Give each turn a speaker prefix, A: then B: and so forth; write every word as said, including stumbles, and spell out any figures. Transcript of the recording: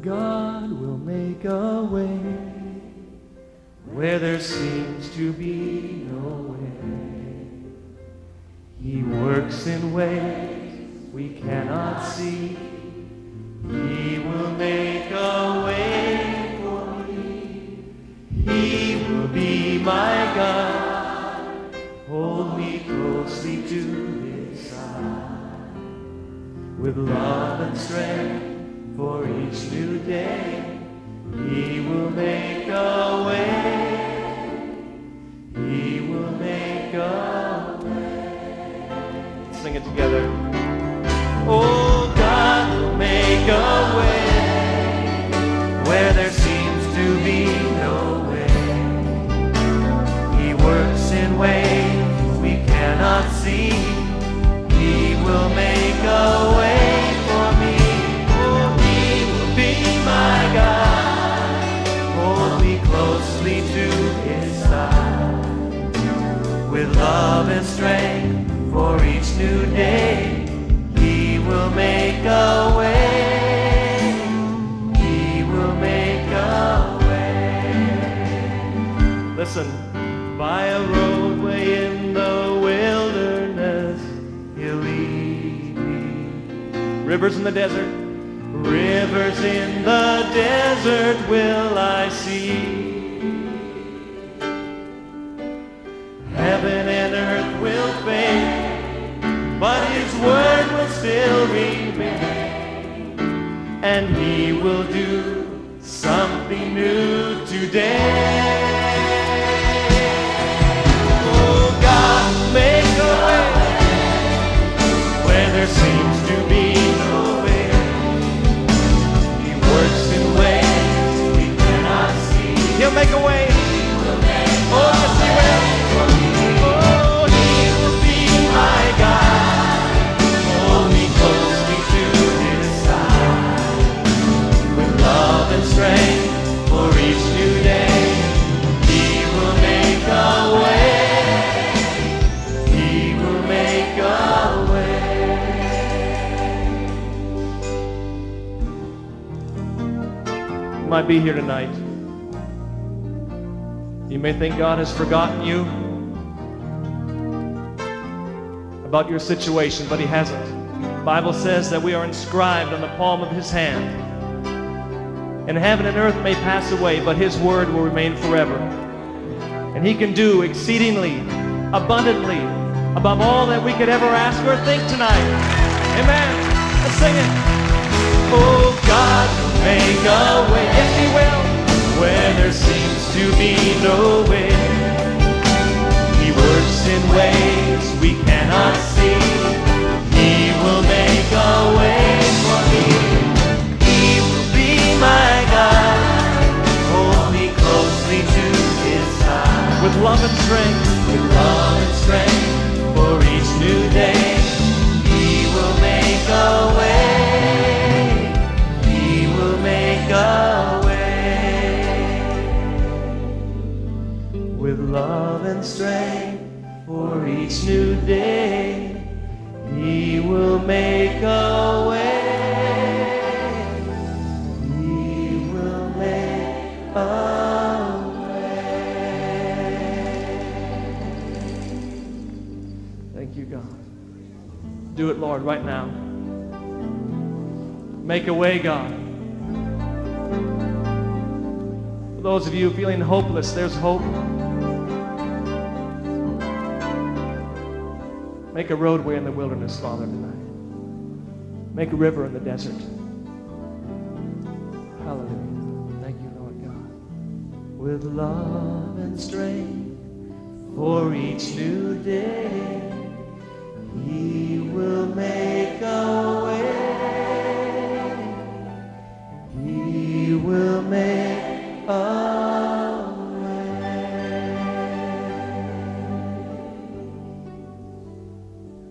A: God will make a way where there seems to be no way. He works in ways we cannot see. He will make a way for me. He will be my God. Hold me closely to his side. With love and strength for each new day, he will make a way. He will make a way. Sing it together. Oh, God will make a way where there seems to be no way. He works in ways we cannot see. He will make a way for me. Oh, he will be my God. Hold me closely to his side. With love and strength for each new day, he will make a way. He will make a way. Listen, by a roadway in the wilderness, he'll lead me. Rivers in the desert, rivers in the desert will I see. Heaven and earth will fade, but his word will still remain, and he will do something new today. Oh, God will make a way where there seems to be no way. He works in ways we cannot see. He'll make a way. Oh, yes, he will. Oh, he will be my God. Hold me closely to his side. With love and strength for each new day, he will make a way. He will make a way. You might be here tonight. You may think God has forgotten you about your situation, but he hasn't. The Bible says that we are inscribed on the palm of his hand. And heaven and earth may pass away, but his word will remain forever. And he can do exceedingly, abundantly, above all that we could ever ask or think tonight. Amen. Let's sing it. Oh, God will make a way. Yes, he will. Where there seems to be no way. He works in ways we cannot see. He will make a way for me. He will be my God. Hold me closely to his side. With love and strength, with love and strength for each new day, he will make a way. He will make a way. With love and strength for each new day, he will make a way. He will make a way. Thank you, God. Do it, Lord, right now. Make a way, God. For those of you feeling hopeless, there's hope. Make a roadway in the wilderness, Father, tonight. Make a river in the desert. Hallelujah. Thank you, Lord God. With love and strength for each new day, he will make a